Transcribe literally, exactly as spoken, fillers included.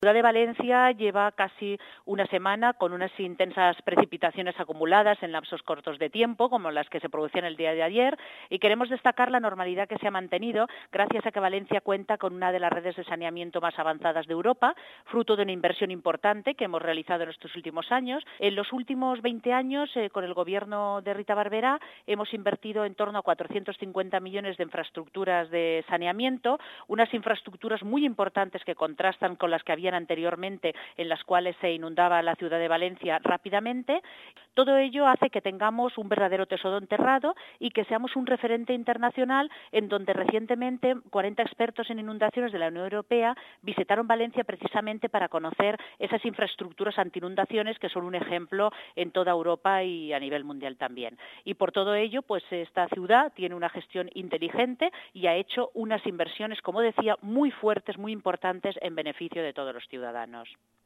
La ciudad de Valencia lleva casi una semana con unas intensas precipitaciones acumuladas en lapsos cortos de tiempo, como las que se producían el día de ayer, y queremos destacar la normalidad que se ha mantenido gracias a que Valencia cuenta con una de las redes de saneamiento más avanzadas de Europa, fruto de una inversión importante que hemos realizado en estos últimos años. En los últimos veinte años, eh, con el gobierno de Rita Barberá, hemos invertido en torno a cuatrocientos cincuenta millones de infraestructuras de saneamiento, unas infraestructuras muy importantes que contrastan con las que había anteriormente, en las cuales se inundaba la ciudad de Valencia rápidamente. Todo ello hace que tengamos un verdadero tesoro enterrado y que seamos un referente internacional, en donde recientemente cuarenta expertos en inundaciones de la Unión Europea visitaron Valencia precisamente para conocer esas infraestructuras antiinundaciones que son un ejemplo en toda Europa y a nivel mundial también. Y por todo ello, pues esta ciudad tiene una gestión inteligente y ha hecho unas inversiones, como decía, muy fuertes, muy importantes en beneficio de todos los ciudadanos.